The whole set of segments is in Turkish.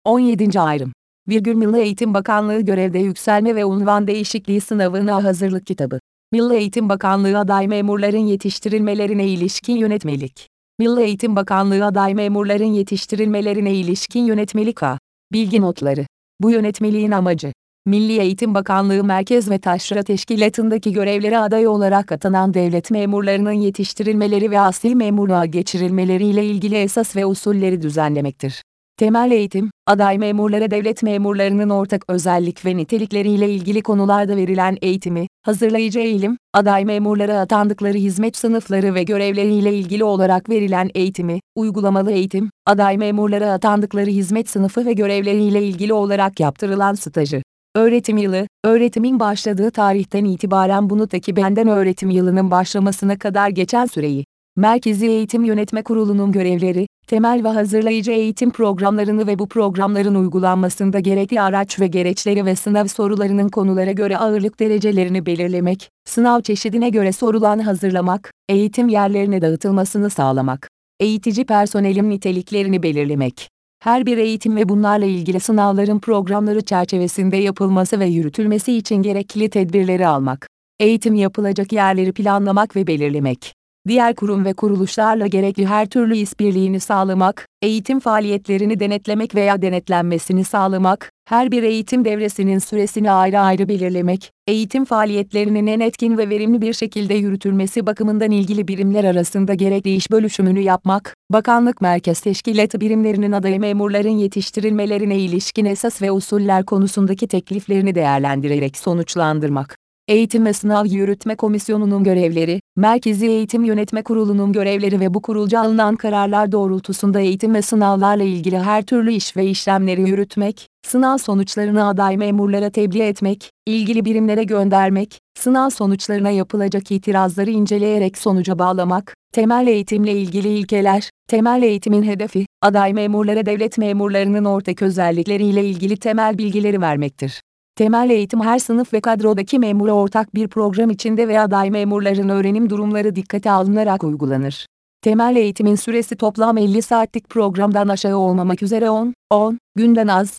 17. ayrım. Milli Eğitim Bakanlığı Görevde Yükselme ve Unvan Değişikliği Sınavına Hazırlık Kitabı. Milli Eğitim Bakanlığı aday memurların yetiştirilmelerine ilişkin yönetmelik. Milli Eğitim Bakanlığı aday memurların yetiştirilmelerine ilişkin yönetmelik A. Bilgi notları. Bu yönetmeliğin amacı, Milli Eğitim Bakanlığı Merkez ve Taşra Teşkilatı'ndaki görevlere aday olarak atanan devlet memurlarının yetiştirilmeleri ve asli memurluğa geçirilmeleriyle ilgili esas ve usulleri düzenlemektir. Temel eğitim, aday memurlara devlet memurlarının ortak özellik ve nitelikleriyle ilgili konularda verilen eğitimi, hazırlayıcı eğilim, aday memurlara atandıkları hizmet sınıfları ve görevleriyle ilgili olarak verilen eğitimi, uygulamalı eğitim, aday memurlara atandıkları hizmet sınıfı ve görevleriyle ilgili olarak yaptırılan stajı. Öğretim yılı, öğretimin başladığı tarihten itibaren bunu takiben öğretim yılının başlamasına kadar geçen süreyi. Merkezi Eğitim Yönetme Kurulu'nun görevleri, temel ve hazırlayıcı eğitim programlarını ve bu programların uygulanmasında gerekli araç ve gereçleri ve sınav sorularının konulara göre ağırlık derecelerini belirlemek, sınav çeşidine göre sorulan hazırlamak, eğitim yerlerine dağıtılmasını sağlamak, eğitici personelin niteliklerini belirlemek, her bir eğitim ve bunlarla ilgili sınavların programları çerçevesinde yapılması ve yürütülmesi için gerekli tedbirleri almak, eğitim yapılacak yerleri planlamak ve belirlemek, diğer kurum ve kuruluşlarla gerekli her türlü işbirliğini sağlamak, eğitim faaliyetlerini denetlemek veya denetlenmesini sağlamak, her bir eğitim devresinin süresini ayrı ayrı belirlemek, eğitim faaliyetlerinin en etkin ve verimli bir şekilde yürütülmesi bakımından ilgili birimler arasında gerekli iş bölüşümünü yapmak, bakanlık merkez teşkilatı birimlerinin aday memurların yetiştirilmelerine ilişkin esas ve usuller konusundaki tekliflerini değerlendirerek sonuçlandırmak. Eğitim ve Sınav Yürütme Komisyonu'nun görevleri, Merkezi Eğitim Yönetme Kurulu'nun görevleri ve bu kurulca alınan kararlar doğrultusunda eğitim ve sınavlarla ilgili her türlü iş ve işlemleri yürütmek, sınav sonuçlarını aday memurlara tebliğ etmek, ilgili birimlere göndermek, sınav sonuçlarına yapılacak itirazları inceleyerek sonuca bağlamak, temel eğitimle ilgili ilkeler, temel eğitimin hedefi, aday memurlara devlet memurlarının ortak özellikleriyle ilgili temel bilgileri vermektir. Temel eğitim her sınıf ve kadrodaki memura ortak bir program içinde ve aday memurların öğrenim durumları dikkate alınarak uygulanır. Temel eğitimin süresi toplam 50 saatlik programdan aşağı olmamak üzere 10 günden az,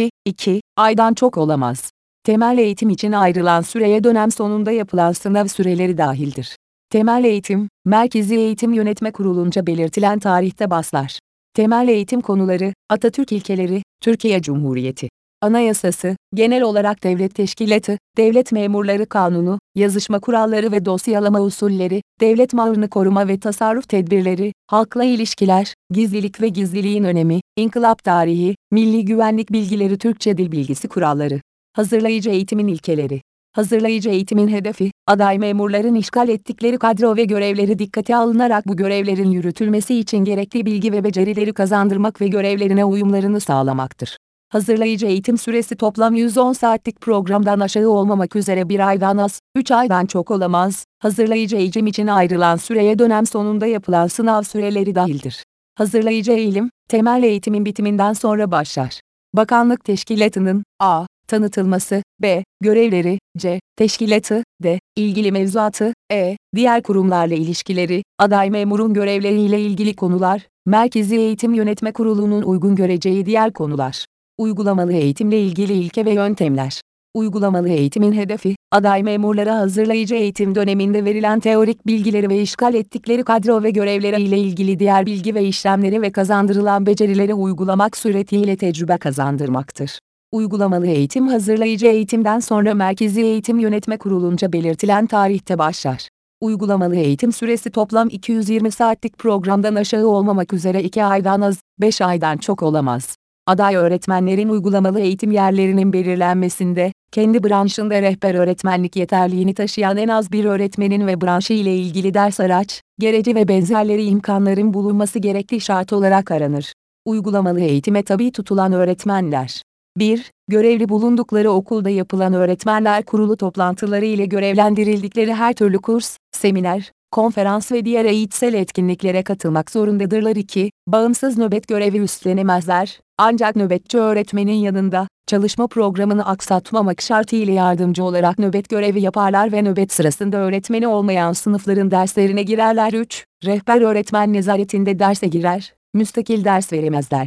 2 aydan çok olamaz. Temel eğitim için ayrılan süreye dönem sonunda yapılan sınav süreleri dahildir. Temel eğitim, Merkezi Eğitim Yönetme Kurulu'nca belirtilen tarihte başlar. Temel eğitim konuları, Atatürk ilkeleri, Türkiye Cumhuriyeti Anayasası, genel olarak devlet teşkilatı, devlet memurları kanunu, yazışma kuralları ve dosyalama usulleri, devlet malını koruma ve tasarruf tedbirleri, halkla ilişkiler, gizlilik ve gizliliğin önemi, inkılap tarihi, milli güvenlik bilgileri, Türkçe dil bilgisi kuralları. Hazırlayıcı eğitimin ilkeleri. Hazırlayıcı eğitimin hedefi, aday memurların işgal ettikleri kadro ve görevleri dikkate alınarak bu görevlerin yürütülmesi için gerekli bilgi ve becerileri kazandırmak ve görevlerine uyumlarını sağlamaktır. Hazırlayıcı eğitim süresi toplam 110 saatlik programdan aşağı olmamak üzere 1 aydan az, 3 aydan çok olamaz. Hazırlayıcı eğitim için ayrılan süreye dönem sonunda yapılan sınav süreleri dahildir. Hazırlayıcı eğilim, temel eğitimin bitiminden sonra başlar. Bakanlık teşkilatının a. tanıtılması, b. görevleri, c. teşkilatı, d. ilgili mevzuatı, e. diğer kurumlarla ilişkileri, aday memurun görevleriyle ilgili konular, Merkezi Eğitim Yönetme Kurulu'nun uygun göreceği diğer konular. Uygulamalı eğitimle ilgili ilke ve yöntemler. Uygulamalı eğitimin hedefi, aday memurlara hazırlayıcı eğitim döneminde verilen teorik bilgileri ve işgal ettikleri kadro ve görevleri ile ilgili diğer bilgi ve işlemleri ve kazandırılan becerileri uygulamak suretiyle tecrübe kazandırmaktır. Uygulamalı eğitim hazırlayıcı eğitimden sonra Merkezi Eğitim Yönetme Kurulu'nca belirtilen tarihte başlar. Uygulamalı eğitim süresi toplam 220 saatlik programdan aşağı olmamak üzere 2 aydan az, 5 aydan çok olamaz. Aday öğretmenlerin uygulamalı eğitim yerlerinin belirlenmesinde, kendi branşında rehber öğretmenlik yeterliğini taşıyan en az bir öğretmenin ve branşı ile ilgili ders araç, gereci ve benzerleri imkanların bulunması gerekli şart olarak aranır. Uygulamalı eğitime tabi tutulan öğretmenler. 1. Görevli bulundukları okulda yapılan öğretmenler kurulu toplantıları ile görevlendirildikleri her türlü kurs, seminer, konferans ve diğer eğitsel etkinliklere katılmak zorundadırlar. 2. Bağımsız nöbet görevi üstlenemezler, ancak nöbetçi öğretmenin yanında, çalışma programını aksatmamak şartıyla yardımcı olarak nöbet görevi yaparlar ve nöbet sırasında öğretmeni olmayan sınıfların derslerine girerler. 3. Rehber öğretmen nezaretinde derse girer, müstakil ders veremezler.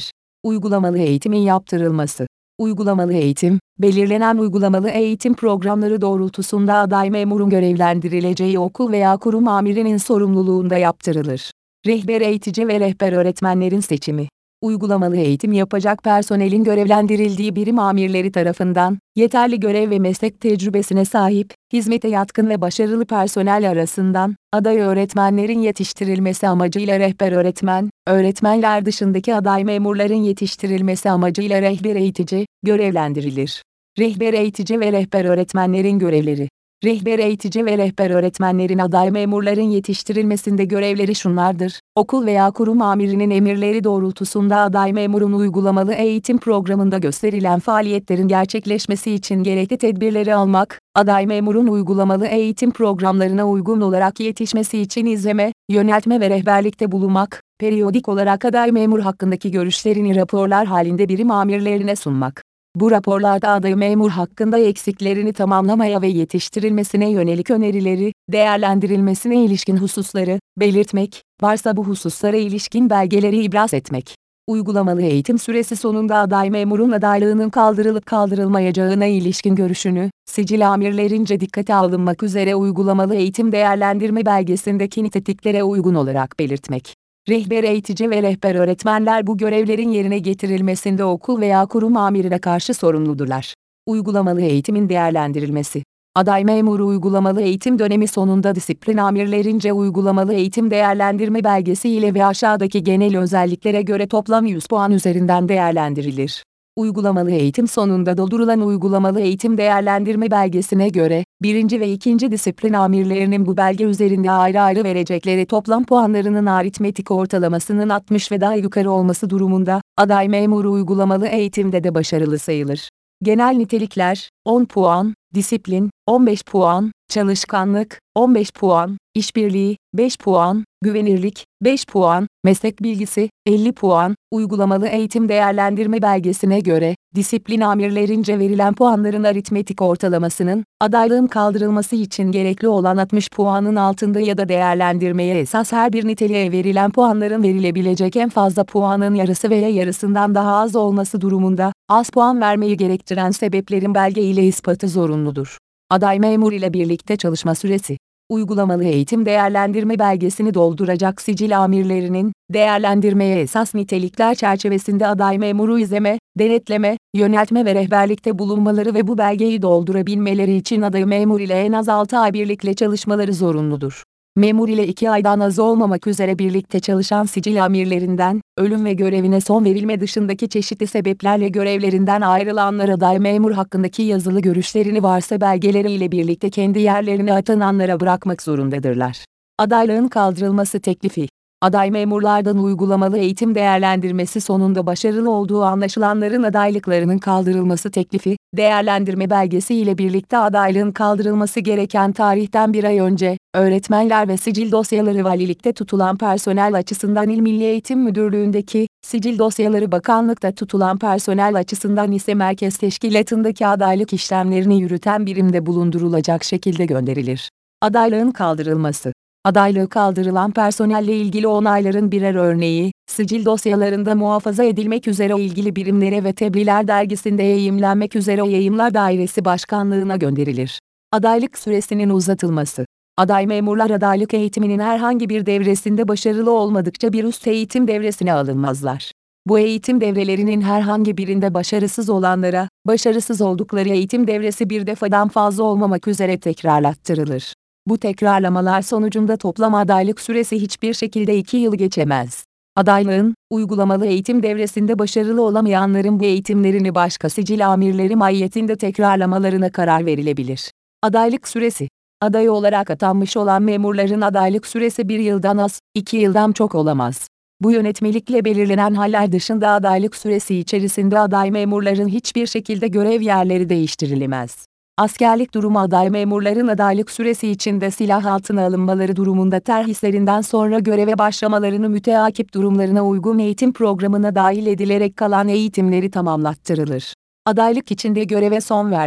Uygulamalı eğitimin yaptırılması. Uygulamalı eğitim, belirlenen uygulamalı eğitim programları doğrultusunda aday memurun görevlendirileceği okul veya kurum amirinin sorumluluğunda yaptırılır. Rehber eğitici ve rehber öğretmenlerin seçimi. Uygulamalı eğitim yapacak personelin görevlendirildiği birim amirleri tarafından, yeterli görev ve meslek tecrübesine sahip, hizmete yatkın ve başarılı personel arasından, aday öğretmenlerin yetiştirilmesi amacıyla rehber öğretmen, öğretmenler dışındaki aday memurların yetiştirilmesi amacıyla rehber eğitici, görevlendirilir. Rehber eğitici ve rehber öğretmenlerin görevleri. Rehber eğitici ve rehber öğretmenlerin aday memurların yetiştirilmesinde görevleri şunlardır: okul veya kurum amirinin emirleri doğrultusunda aday memurun uygulamalı eğitim programında gösterilen faaliyetlerin gerçekleşmesi için gerekli tedbirleri almak, aday memurun uygulamalı eğitim programlarına uygun olarak yetişmesi için izleme, yöneltme ve rehberlikte bulunmak, periyodik olarak aday memur hakkındaki görüşlerini raporlar halinde birim amirlerine sunmak. Bu raporlarda aday memur hakkında eksiklerini tamamlamaya ve yetiştirilmesine yönelik önerileri, değerlendirilmesine ilişkin hususları belirtmek, varsa bu hususlara ilişkin belgeleri ibraz etmek. Uygulamalı eğitim süresi sonunda aday memurun adaylığının kaldırılıp kaldırılmayacağına ilişkin görüşünü, sicil amirlerince dikkate alınmak üzere uygulamalı eğitim değerlendirme belgesindeki nitetiklere uygun olarak belirtmek. Rehber eğitici ve rehber öğretmenler bu görevlerin yerine getirilmesinde okul veya kurum amirine karşı sorumludurlar. Uygulamalı eğitimin değerlendirilmesi. Aday memuru uygulamalı eğitim dönemi sonunda disiplin amirlerince uygulamalı eğitim değerlendirme belgesi ile ve aşağıdaki genel özelliklere göre toplam 100 puan üzerinden değerlendirilir. Uygulamalı eğitim sonunda doldurulan uygulamalı eğitim değerlendirme belgesine göre, 1. ve 2. disiplin amirlerinin bu belge üzerinde ayrı ayrı verecekleri toplam puanlarının aritmetik ortalamasının 60 ve daha yukarı olması durumunda, aday memuru uygulamalı eğitimde de başarılı sayılır. Genel nitelikler, 10 puan, disiplin, 15 puan, çalışkanlık, 15 puan, işbirliği, 5 puan, güvenirlik, 5 puan, meslek bilgisi, 50 puan, uygulamalı eğitim değerlendirme belgesine göre, disiplin amirlerince verilen puanların aritmetik ortalamasının, adaylığın kaldırılması için gerekli olan 60 puanın altında ya da değerlendirmeye esas her bir niteliğe verilen puanların verilebilecek en fazla puanın yarısı veya yarısından daha az olması durumunda, az puan vermeyi gerektiren sebeplerin belge ile ispatı zorunludur. Aday memur ile birlikte çalışma süresi. Uygulamalı eğitim değerlendirme belgesini dolduracak sicil amirlerinin, değerlendirmeye esas nitelikler çerçevesinde aday memuru izleme, denetleme, yöneltme ve rehberlikte bulunmaları ve bu belgeyi doldurabilmeleri için aday memur ile en az 6 ay birlikte çalışmaları zorunludur. Memur ile 2 aydan az olmamak üzere birlikte çalışan sicil amirlerinden, ölüm ve görevine son verilme dışındaki çeşitli sebeplerle görevlerinden ayrılanlar aday memur hakkındaki yazılı görüşlerini varsa belgeleriyle birlikte kendi yerlerine atananlara bırakmak zorundadırlar. Adaylığın kaldırılması teklifi. Aday memurlardan uygulamalı eğitim değerlendirmesi sonunda başarılı olduğu anlaşılanların adaylıklarının kaldırılması teklifi, değerlendirme belgesi ile birlikte adaylığın kaldırılması gereken tarihten bir ay önce, öğretmenler ve sicil dosyaları valilikte tutulan personel açısından İl Milli Eğitim Müdürlüğü'ndeki, sicil dosyaları bakanlıkta tutulan personel açısından ise merkez teşkilatındaki adaylık işlemlerini yürüten birimde bulundurulacak şekilde gönderilir. Adaylığın kaldırılması. Adaylığı kaldırılan personelle ilgili onayların birer örneği, sicil dosyalarında muhafaza edilmek üzere ilgili birimlere ve Tebliğler Dergisi'nde yayımlanmak üzere Yayımlar Dairesi Başkanlığı'na gönderilir. Adaylık süresinin uzatılması. Aday memurlar adaylık eğitiminin herhangi bir devresinde başarılı olmadıkça bir üst eğitim devresine alınmazlar. Bu eğitim devrelerinin herhangi birinde başarısız olanlara, başarısız oldukları eğitim devresi bir defadan fazla olmamak üzere tekrarlattırılır. Bu tekrarlamalar sonucunda toplam adaylık süresi hiçbir şekilde 2 yıl geçemez. Adaylığın, uygulamalı eğitim devresinde başarılı olamayanların bu eğitimlerini başka sicil amirleri mahiyetinde tekrarlamalarına karar verilebilir. Adaylık süresi. Aday olarak atanmış olan memurların adaylık süresi 1 yıldan az, 2 yıldan çok olamaz. Bu yönetmelikle belirlenen haller dışında adaylık süresi içerisinde aday memurların hiçbir şekilde görev yerleri değiştirilemez. Askerlik durumu aday memurların adaylık süresi içinde silah altına alınmaları durumunda terhislerinden sonra göreve başlamalarını müteakip durumlarına uygun eğitim programına dahil edilerek kalan eğitimleri tamamlattırılır. Adaylık içinde göreve son verme.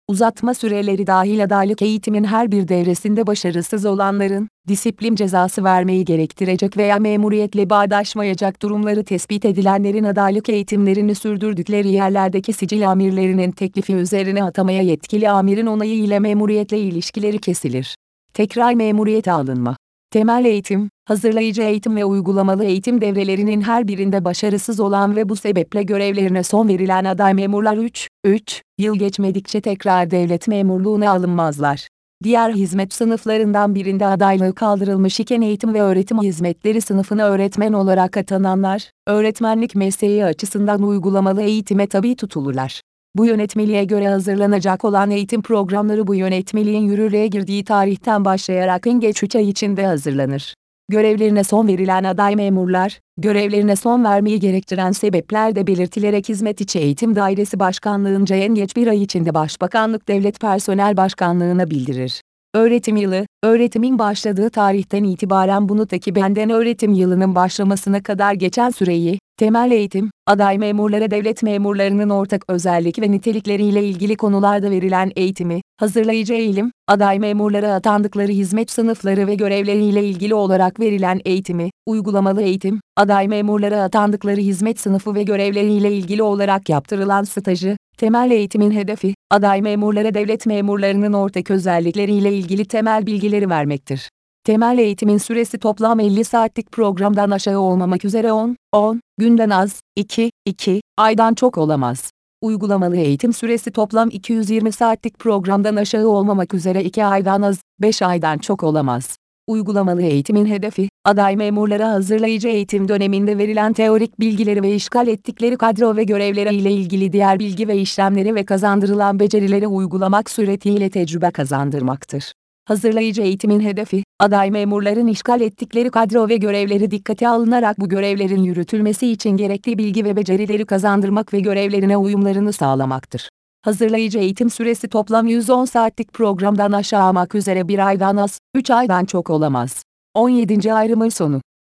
Uzatma süreleri dahil adaylık eğitimin her bir devresinde başarısız olanların, disiplin cezası vermeyi gerektirecek veya memuriyetle bağdaşmayacak durumları tespit edilenlerin adaylık eğitimlerini sürdürdükleri yerlerdeki sicil amirlerinin teklifi üzerine atamaya yetkili amirin onayı ile memuriyetle ilişkileri kesilir. Tekrar memuriyete alınma. Temel eğitim, hazırlayıcı eğitim ve uygulamalı eğitim devrelerinin her birinde başarısız olan ve bu sebeple görevlerine son verilen aday memurlar 3 yıl geçmedikçe tekrar devlet memurluğuna alınmazlar. Diğer hizmet sınıflarından birinde adaylığı kaldırılmış iken eğitim ve öğretim hizmetleri sınıfına öğretmen olarak atananlar, öğretmenlik mesleği açısından uygulamalı eğitime tabi tutulurlar. Bu yönetmeliğe göre hazırlanacak olan eğitim programları bu yönetmeliğin yürürlüğe girdiği tarihten başlayarak en geç 3 ay içinde hazırlanır. Görevlerine son verilen aday memurlar, görevlerine son vermeyi gerektiren sebepler de belirtilerek Hizmet İçi Eğitim Dairesi Başkanlığınca en geç 1 ay içinde Başbakanlık Devlet Personel Başkanlığına bildirir. Öğretim yılı, öğretimin başladığı tarihten itibaren bunu takiben öğretim yılının başlamasına kadar geçen süreyi, temel eğitim, aday memurlara devlet memurlarının ortak özellik ve nitelikleriyle ilgili konularda verilen eğitimi, hazırlayıcı eğilim, aday memurlara atandıkları hizmet sınıfları ve görevleriyle ilgili olarak verilen eğitimi, uygulamalı eğitim, aday memurlara atandıkları hizmet sınıfı ve görevleriyle ilgili olarak yaptırılan stajı, temel eğitimin hedefi, aday memurlara devlet memurlarının ortak özellikleriyle ilgili temel bilgileri vermektir. Temel eğitimin süresi toplam 50 saatlik programdan aşağı olmamak üzere 10 günden az, 2 aydan çok olamaz. Uygulamalı eğitim süresi toplam 220 saatlik programdan aşağı olmamak üzere 2 aydan az, 5 aydan çok olamaz. Uygulamalı eğitimin hedefi, aday memurlara hazırlayıcı eğitim döneminde verilen teorik bilgileri ve işgal ettikleri kadro ve görevleri ile ilgili diğer bilgi ve işlemleri ve kazandırılan becerileri uygulamak suretiyle tecrübe kazandırmaktır. Hazırlayıcı eğitimin hedefi, aday memurların işgal ettikleri kadro ve görevleri dikkate alınarak bu görevlerin yürütülmesi için gerekli bilgi ve becerileri kazandırmak ve görevlerine uyumlarını sağlamaktır. Hazırlayıcı eğitim süresi toplam 110 saatlik programdan aşağı olmak üzere 1 aydan az, 3 aydan çok olamaz. 17. ayrımın sonu.